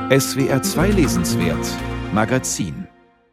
SWR 2 Lesenswert Magazin.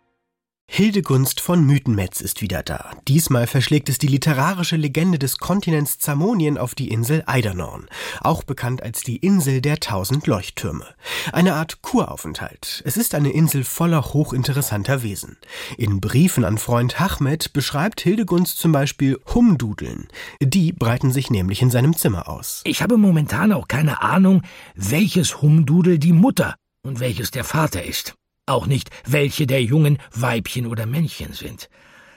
Hildegunst von Mythenmetz ist wieder da. Diesmal verschlägt es die literarische Legende des Kontinents Zamonien auf die Insel Eidernorn, auch bekannt als die Insel der 1000 Leuchttürme. Eine Art Kuraufenthalt. Es ist eine Insel voller hochinteressanter Wesen. In Briefen an Freund Hachmet beschreibt Hildegunst zum Beispiel Humdudeln. Die breiten sich nämlich in seinem Zimmer aus. Ich habe momentan auch keine Ahnung, welches Humdudel die Mutter und welches der Vater ist. Auch nicht, welche der Jungen Weibchen oder Männchen sind.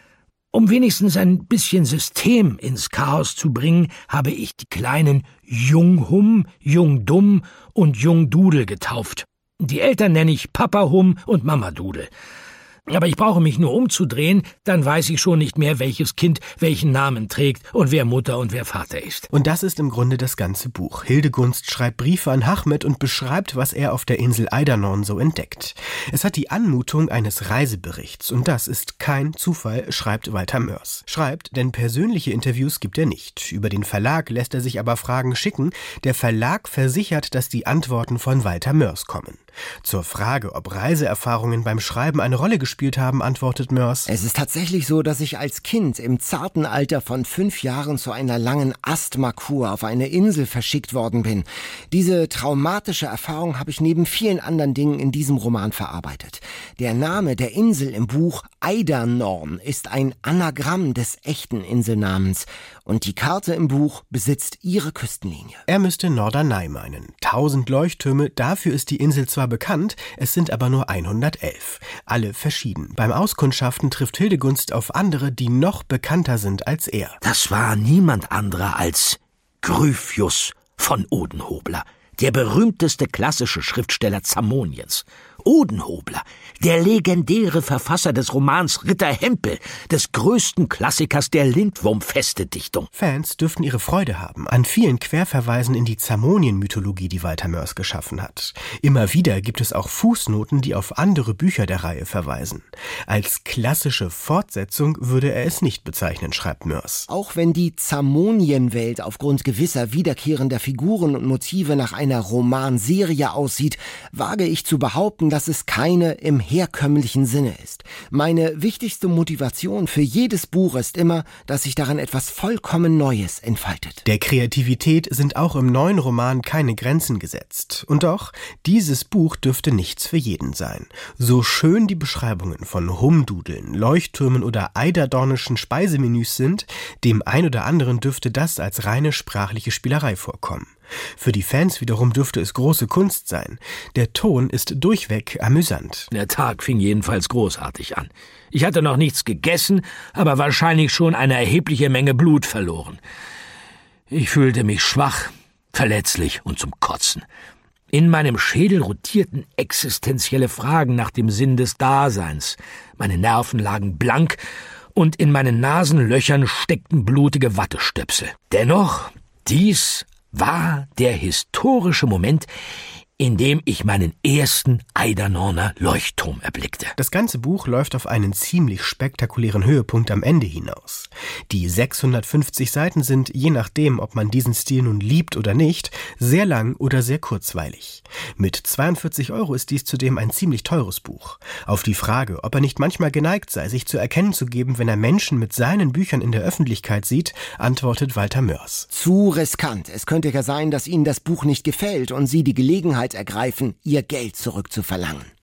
Um wenigstens ein bisschen System ins Chaos zu bringen, habe ich die kleinen Junghum, Jungdumm und Jungdudel getauft. Die Eltern nenne ich Papa Hum und Mama Dudel. Aber ich brauche mich nur umzudrehen, dann weiß ich schon nicht mehr, welches Kind welchen Namen trägt und wer Mutter und wer Vater ist. Und das ist im Grunde das ganze Buch. Hildegunst schreibt Briefe an Hachmet und beschreibt, was er auf der Insel Eidernorn so entdeckt. Es hat die Anmutung eines Reiseberichts und das ist kein Zufall, schreibt Walter Mörs. Schreibt, denn persönliche Interviews gibt er nicht. Über den Verlag lässt er sich aber Fragen schicken. Der Verlag versichert, dass die Antworten von Walter Mörs kommen. Zur Frage, ob Reiseerfahrungen beim Schreiben eine Rolle gespielt haben, antwortet Mörs: Es ist tatsächlich so, dass ich als Kind im zarten Alter von 5 Jahren zu einer langen Asthmakur auf eine Insel verschickt worden bin. Diese traumatische Erfahrung habe ich neben vielen anderen Dingen in diesem Roman verarbeitet. Der Name der Insel im Buch Eidernorn ist ein Anagramm des echten Inselnamens und die Karte im Buch besitzt ihre Küstenlinie. Er müsste Norderney meinen. 1000 Leuchttürme, dafür ist die Insel zwar bekannt, es sind aber nur 111. Alle verschieden. Beim Auskundschaften trifft Hildegunst auf andere, die noch bekannter sind als er. Das war niemand anderer als Gryphius von Odenhobler, der berühmteste klassische Schriftsteller Zamoniens. Odenhobler, der legendäre Verfasser des Romans Ritter Hempel, des größten Klassikers der Lindwurmfeste-Dichtung. Fans dürften ihre Freude haben an vielen Querverweisen in die Zamonien-Mythologie, die Walter Mörs geschaffen hat. Immer wieder gibt es auch Fußnoten, die auf andere Bücher der Reihe verweisen. Als klassische Fortsetzung würde er es nicht bezeichnen, schreibt Mörs. Auch wenn die Zamonienwelt aufgrund gewisser wiederkehrender Figuren und Motive nach einer Romanserie aussieht, wage ich zu behaupten, dass es keine im herkömmlichen Sinne ist. Meine wichtigste Motivation für jedes Buch ist immer, dass sich daran etwas vollkommen Neues entfaltet. Der Kreativität sind auch im neuen Roman keine Grenzen gesetzt. Und doch, dieses Buch dürfte nichts für jeden sein. So schön die Beschreibungen von Humdudeln, Leuchttürmen oder eiderdornischen Speisemenüs sind, dem ein oder anderen dürfte das als reine sprachliche Spielerei vorkommen. Für die Fans wiederum dürfte es große Kunst sein. Der Ton ist durchweg amüsant. Der Tag fing jedenfalls großartig an. Ich hatte noch nichts gegessen, aber wahrscheinlich schon eine erhebliche Menge Blut verloren. Ich fühlte mich schwach, verletzlich und zum Kotzen. In meinem Schädel rotierten existenzielle Fragen nach dem Sinn des Daseins. Meine Nerven lagen blank und in meinen Nasenlöchern steckten blutige Wattestöpsel. Dennoch, dies war der historische Moment, in dem ich meinen ersten Eidernorner Leuchtturm erblickte. Das ganze Buch läuft auf einen ziemlich spektakulären Höhepunkt am Ende hinaus. Die 650 Seiten sind, je nachdem, ob man diesen Stil nun liebt oder nicht, sehr lang oder sehr kurzweilig. Mit 42 € ist dies zudem ein ziemlich teures Buch. Auf die Frage, ob er nicht manchmal geneigt sei, sich zu erkennen zu geben, wenn er Menschen mit seinen Büchern in der Öffentlichkeit sieht, antwortet Walter Mörs: Zu riskant. Es könnte ja sein, dass Ihnen das Buch nicht gefällt und Sie die Gelegenheit ergreifen, Ihr Geld zurückzuverlangen.